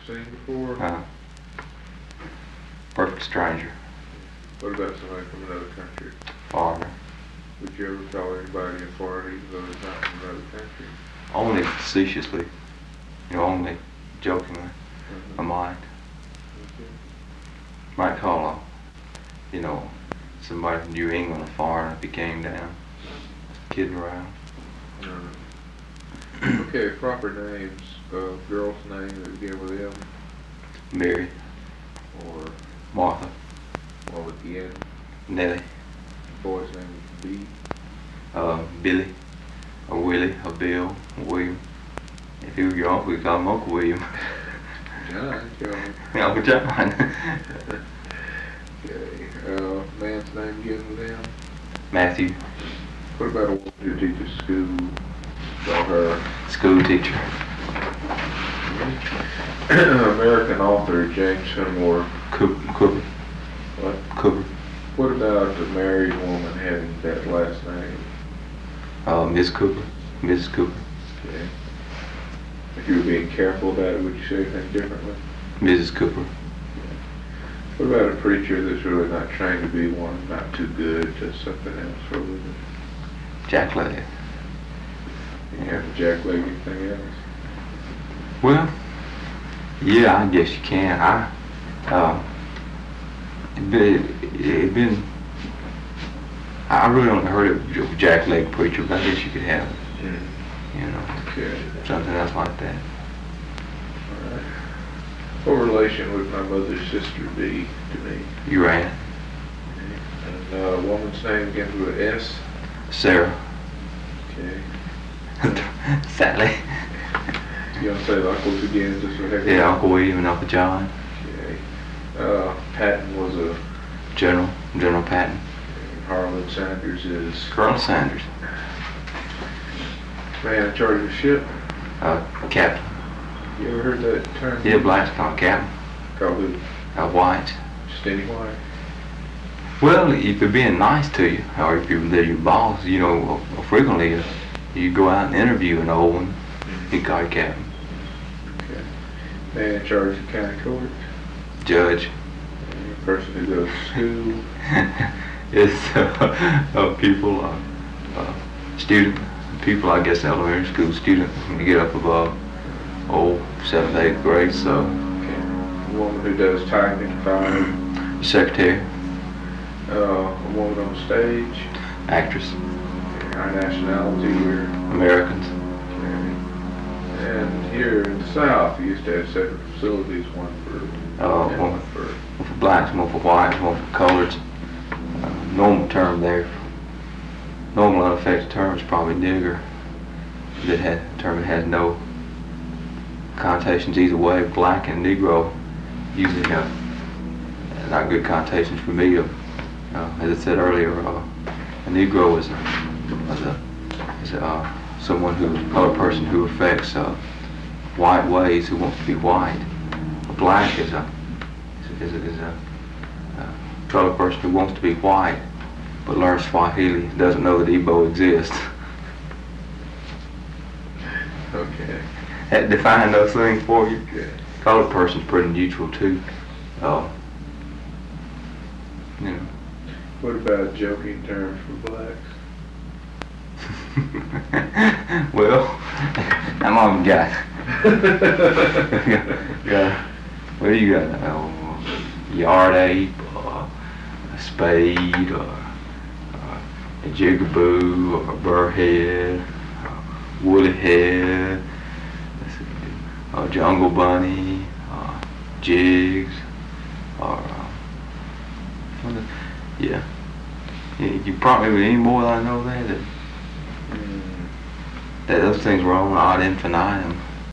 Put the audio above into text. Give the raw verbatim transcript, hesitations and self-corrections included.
seen before? Uh, perfect stranger. What about somebody from another country? Foreigner. Would you ever call anybody a foreigner even though it's not from another country? Only facetiously. You know, only jokingly. Mm-hmm. I might. Okay. Might call a, you know, somebody from New England a foreigner if he came down. Kidding around. Mm-hmm. Okay, proper names. Uh, girl's name that begin with M. Mary. Or Martha. or with the N. Nellie. Boy's name is B. Uh, Billy. Or Willie. Or Bill. Or William. If he were your uncle, we call him Uncle William. John, John. Uncle John. Okay. Uh, man's name begins with M. Matthew. What about a woman who teaches school? Call her School teacher. American author James Fenimore Cooper. Cooper. What? Cooper. What about a married woman having that last name? Uh, Miss Cooper. Missus Cooper. Okay. If you were being careful about it, would you say anything differently? Missus Cooper. What about a preacher that's really not trying to be one, not too good, just something else for a living? Jack Leg. You have a jack leg, anything else? Well, yeah, I guess you can. I, uh, it been, it been, I really only heard of a jack leg preacher, but I guess you could have, Mm. you know, Okay. something else like that. All right. What relation would my mother's sister be to me? You ran. And uh, a woman's name begins with S. Sarah. Okay. Sally. You want to say the uncles again, just so heck? Yeah, Uncle William and Uncle John. Okay. Uh, Patton was a. General. General Patton. And Harlan Sanders is. Colonel Sanders. Man in charge of the ship. Uh, Captain. You ever heard that term? Yeah, Black's called Captain. Called who? Uh, White. Just any white? Well, if they're being nice to you, or if you're, they're your boss, you know, frequently uh, you go out and interview an old one, he call you Captain. Okay. Man in charge of county court. Judge. And a person who goes to school. It's uh, uh, people, uh, uh, student, people, I guess elementary school student, when you get up above, oh, seventh, eighth grade, so. Okay. A woman who does typing, filing. Secretary. Uh, a woman on stage. Actress. Okay. Our nationality here. Americans. Okay. And here in the South, we used to have separate facilities, one for Uh, and one, one for. one for blacks, one for whites, one for coloreds. Uh, normal term there, normal unaffected term is probably nigger. That had, term that has no connotations either way. Black and Negro usually have not good connotations for me. Uh, as I said earlier, uh, a Negro is a, is a, is a uh, someone who, a colored person who affects uh, white ways, who wants to be white. A black is a is a, is a, a colored person who wants to be white, but learns Swahili, doesn't know that Igbo exists. Okay. Had to define those things for you. Okay. Colored person's pretty neutral too. Uh, you know. What about joking terms for blacks? Well, I'm on got. got. What do you got? Oh, yard ape, or a spade, or uh, a jigaboo, or a burrhead, or woolly head, a jungle bunny, or jigs, or uh, yeah. Yeah, you probably any more than I know there that Mm. that those things were on ad infinitum.